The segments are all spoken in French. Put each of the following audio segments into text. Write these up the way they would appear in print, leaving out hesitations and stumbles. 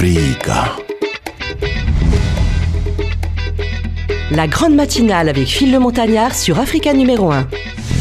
Africa. La grande matinale avec Phil le Montagnard sur Africa numéro 1.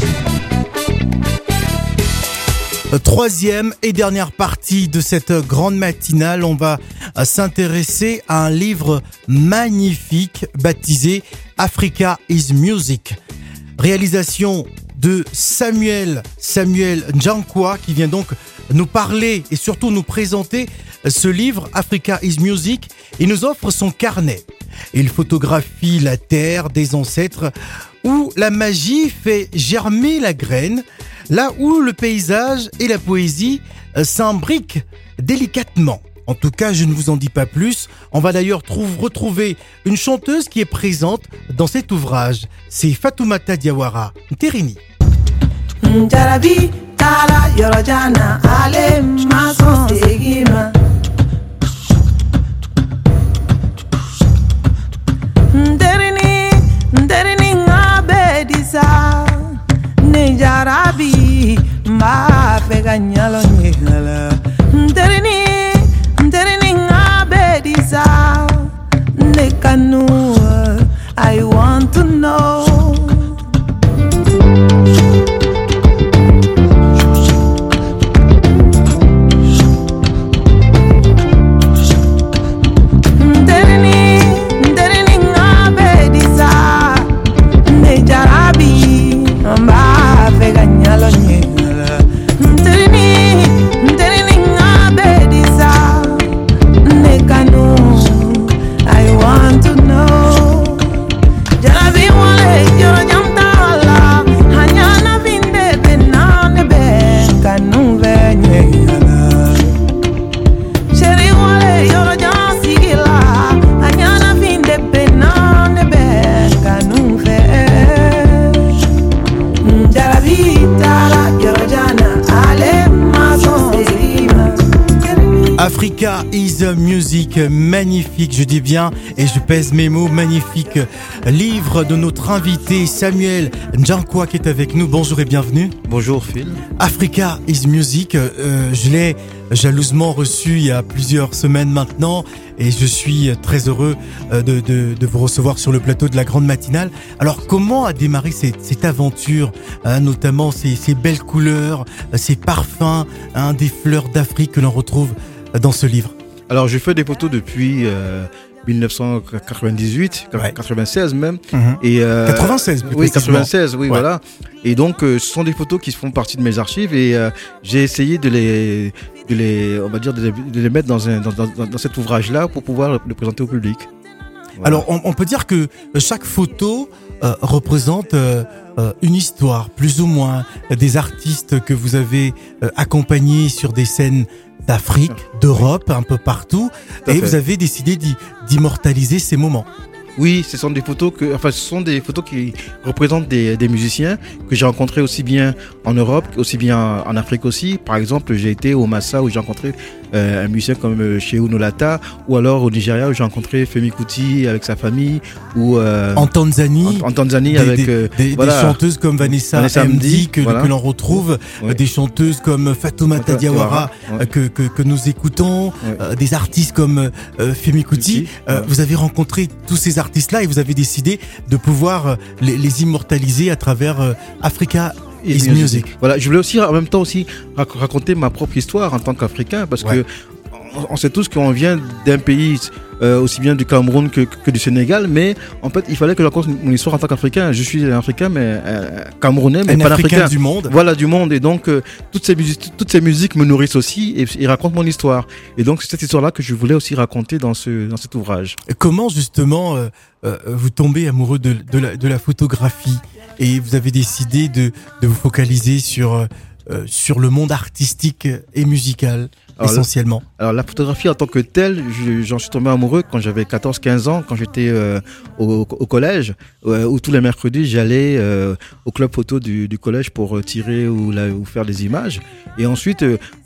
Troisième et dernière partie de cette grande matinale, on va s'intéresser à un livre magnifique baptisé Africa is Music. Réalisation de Samuel Njankwa qui vient donc nous parler et surtout nous présenter ce livre Africa is Music. Il nous offre son carnet. Il photographie la terre des ancêtres où la magie fait germer la graine, là où le paysage et la poésie s'imbriquent délicatement. En tout cas, je ne vous en dis pas plus. On va d'ailleurs retrouver une chanteuse qui est présente dans cet ouvrage. C'est Fatoumata Diawara Nterini. Jarabi ma pega nyalo nyala nterini ngabedisa nekanu I want to know. Africa is Music, magnifique, je dis bien, et je pèse mes mots, magnifique livre de notre invité Samuel Njankwa qui est avec nous. Bonjour et bienvenue. Bonjour Phil. Africa is Music, je l'ai jalousement reçu il y a plusieurs semaines maintenant et je suis très heureux de vous recevoir sur le plateau de la grande matinale. Alors comment a démarré cette aventure, notamment ces belles couleurs, ces parfums, des fleurs d'Afrique que l'on retrouve dans ce livre? Alors je fais des photos depuis 1998, 96 même. Et 96 plus oui, 96, oui, ouais. Voilà. Et donc ce sont des photos qui font partie de mes archives et j'ai essayé de les mettre dans cet ouvrage-là pour pouvoir le présenter au public. Voilà. Alors on peut dire que chaque photo représente une histoire, plus ou moins, des artistes que vous avez accompagnés sur des scènes d'Afrique, d'Europe, un peu partout, et vous avez décidé d'immortaliser ces moments. Oui, ce sont des photos qui représentent des musiciens que j'ai rencontrés aussi bien en Europe, aussi bien en Afrique aussi. Par exemple, j'ai été au Massa où j'ai rencontré un musicien comme Shehu Nolata, ou alors au Nigeria où j'ai rencontré Femi Kuti avec sa famille, ou en Tanzanie, avec des chanteuses comme Vanessa Mdee que l'on retrouve, des chanteuses comme Fatoumata Diawara que nous écoutons, des artistes comme Femi Kuti. Vous avez rencontré tous ces artistes-là et vous avez décidé de pouvoir les immortaliser à travers Africa is Music. Voilà, je voulais aussi en même temps raconter ma propre histoire en tant qu'Africain parce que on sait tous qu'on vient d'un pays aussi bien du Cameroun que du Sénégal, mais en fait il fallait que je raconte mon histoire en tant qu'Africain. Je suis un Africain mais Camerounais mais pas africain du monde. Voilà, du monde, et donc toutes ces musiques me nourrissent aussi et racontent mon histoire. Et donc c'est cette histoire-là que je voulais aussi raconter dans cet ouvrage. Comment justement vous tombez amoureux de la photographie et vous avez décidé de vous focaliser sur le monde artistique et musical? Essentiellement. Alors la photographie en tant que telle, j'en suis tombé amoureux quand j'avais 14-15 ans, quand j'étais au collège, où tous les mercredis j'allais au club photo du collège pour tirer ou faire des images. Et ensuite,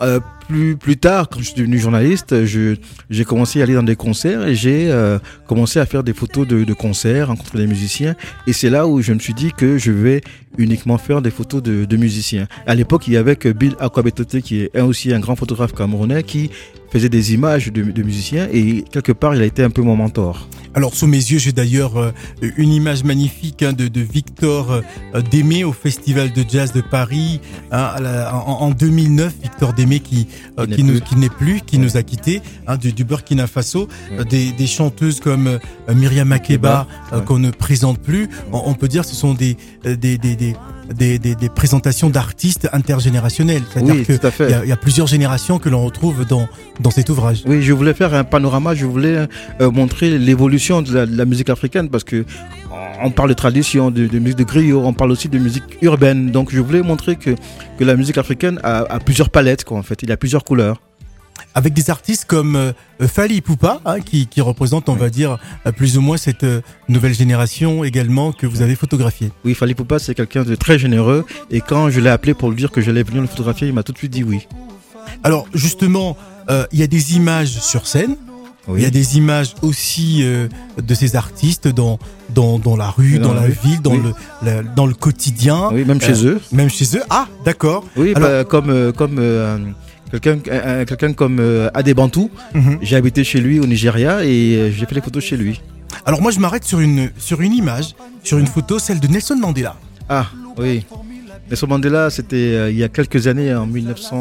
plus tard, quand je suis devenu journaliste, j'ai commencé à aller dans des concerts et j'ai commencé à faire des photos de concerts, rencontrer des musiciens. Et c'est là où je me suis dit que je vais uniquement faire des photos de musiciens. À l'époque, il y avait que Bill Akwabetote, qui est aussi un grand photographe camerounais, qui faisait des images de musiciens et quelque part il a été un peu mon mentor. Alors sous mes yeux, j'ai d'ailleurs une image magnifique de Victor Démé au Festival de Jazz de Paris en 2009. Victor Démé qui nous a quittés du Burkina Faso. Des chanteuses comme Myriam Makeba qu'on ne présente plus. On peut dire que ce sont des présentations d'artistes intergénérationnels. C'est-à-dire qu'il y a plusieurs générations que l'on retrouve dans cet ouvrage. Oui, je voulais faire un panorama, je voulais montrer l'évolution de la musique africaine parce que on parle de tradition, de musique de griot, on parle aussi de musique urbaine. Donc je voulais montrer que la musique africaine a plusieurs palettes, quoi, en fait. Il y a plusieurs couleurs. Avec des artistes comme Fally Ipupa, qui représente, on va dire, plus ou moins cette nouvelle génération également que vous avez photographiée. Oui, Fally Ipupa, c'est quelqu'un de très généreux. Et quand je l'ai appelé pour lui dire que j'allais venir le photographier, il m'a tout de suite dit oui. Alors, justement, il y a des images sur scène. Oui. Il y a des images aussi de ces artistes dans la rue, dans la ville, dans le quotidien. Oui, même chez eux. Même chez eux. Ah, d'accord. Oui, alors, comme quelqu'un comme Adebantou. J'ai habité chez lui au Nigeria et j'ai fait les photos chez lui. Alors moi, je m'arrête sur une image, sur une photo, celle de Nelson Mandela. Ah, oui. Nelson Mandela, c'était il y a quelques années, en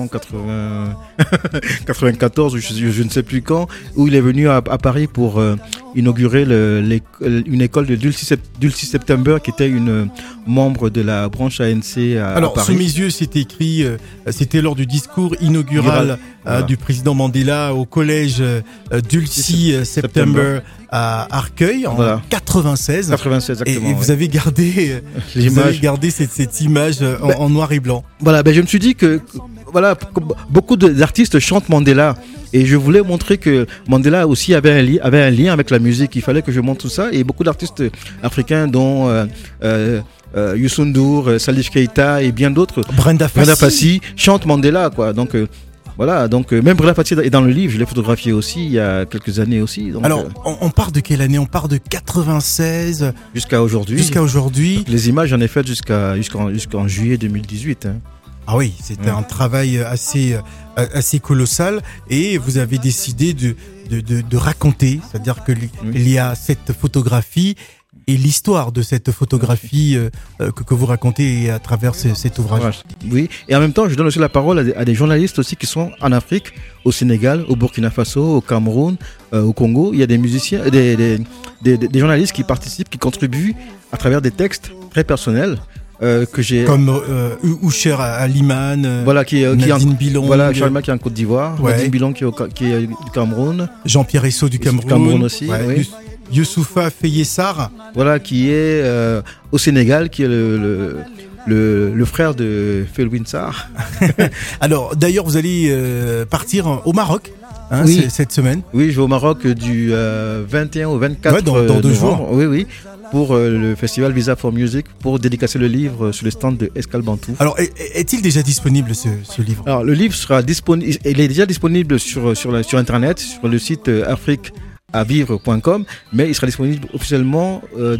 1994, je ne sais plus quand, où il est venu à Paris pour inaugurer une école de Dulcie September, qui était une membre de la branche ANC à Alors, Paris. Sous mes yeux, c'était écrit, c'était lors du discours inaugural du président Mandela au collège Dulcie September à Arcueil en 96. 96, exactement. Et vous avez gardé cette image en noir et blanc. Voilà, je me suis dit que beaucoup d'artistes chantent Mandela et je voulais montrer que Mandela aussi avait un lien avec la musique. Il fallait que je montre tout ça et beaucoup d'artistes africains dont Youssou N'Dour, Salif Keita et bien d'autres, Brenda Fassie chantent Mandela, quoi. Donc même Brenda Fassie est dans le livre, je l'ai photographié aussi il y a quelques années aussi. Donc, alors, on part de quelle année ? On part de 96 jusqu'à aujourd'hui. Donc, les images, j'en ai faites jusqu'en juillet 2018. Ah oui, c'était un travail assez colossal et vous avez décidé de raconter, c'est-à-dire que il y a cette photographie et l'histoire de cette photographie que vous racontez à travers cet ouvrage. Oui, et en même temps, je donne aussi la parole à des journalistes aussi qui sont en Afrique, au Sénégal, au Burkina Faso, au Cameroun, au Congo. Il y a des musiciens, des journalistes qui participent, qui contribuent à travers des textes très personnels. Que j'ai comme Oucher Aliman, Nadine Bilong, Charles qui est en Côte d'Ivoire, Nadine Bilong qui est du Cameroun, Jean-Pierre Esso du Cameroun aussi, oui. Youssoufa Feyessar, qui est au Sénégal, qui est le frère de Felwine Sarr. Alors d'ailleurs vous allez partir au Maroc cette semaine. Oui, je vais au Maroc du 21 au 24 dans 2 jours. Oui. Pour le festival Visa for Music, pour dédicacer le livre sur le stand de Escale Bantou. Alors, est-il déjà disponible ce livre ? Alors, le livre sera disponible. Il est déjà disponible sur Internet, sur le site afriqueavivre.com, mais il sera disponible officiellement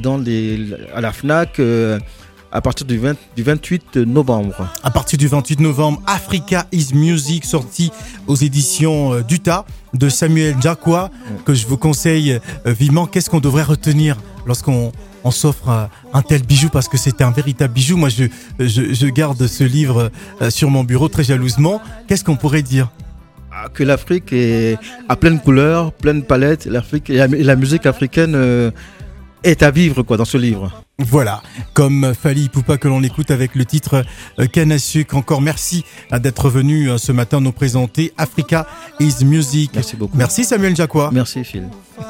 à la Fnac. À partir du 28 novembre. À partir du 28 novembre, Africa is Music, sorti aux éditions d'Utah de Samuel Njakwa, que je vous conseille vivement. Qu'est-ce qu'on devrait retenir lorsqu'on s'offre un tel bijou, parce que c'est un véritable bijou. Moi, je garde ce livre sur mon bureau très jalousement. Qu'est-ce qu'on pourrait dire ? Que l'Afrique est à pleine couleur, pleine palette. L'Afrique et la musique africaine est à vivre dans ce livre. Voilà, comme Fally Ipupa que l'on écoute avec le titre Canne à sucre. Encore merci d'être venu ce matin nous présenter Africa is Music. Merci beaucoup. Merci Samuel Njakwa. Merci Phil.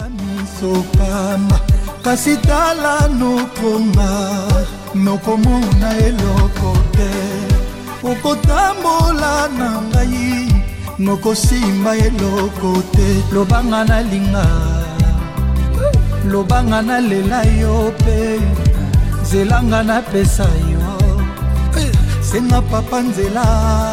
Lobanga na lela yo pe zelanga na pesa yo senga papa nzela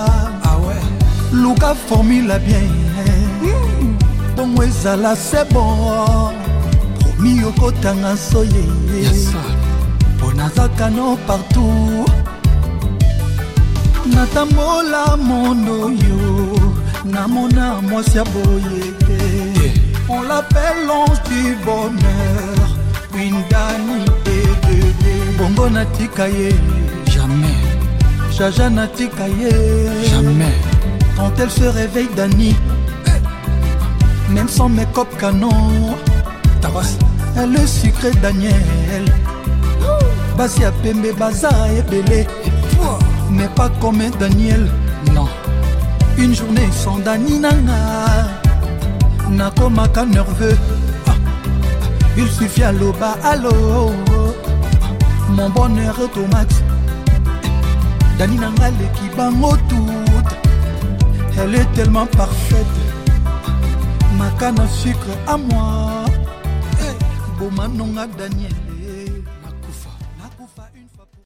luka formula bien bongo ezala c'est bon promis okotanga soye ponazaka no partout natambola mondo yo Namona mwasi ya boyeke. On l'appelle l'ange du bonheur. Une Dani et Dédé. Bongo natika ye. Jamais. Jaja natika ye. Jamais. Quand elle se réveille Dani, même sans make-up canon, Tabas. elle est sucrée Daniel. Basi ya pembe baza ebele. Mais pas comme Daniel. Non. Une journée sans Dani nanga nakomaka nerveux. Il suffit à l'oba, allô. Mon bonheur est au max. Dani nanga l'équibango tout. Elle est tellement parfaite. Ma canne à sucre à moi. Bomanonga Daniel.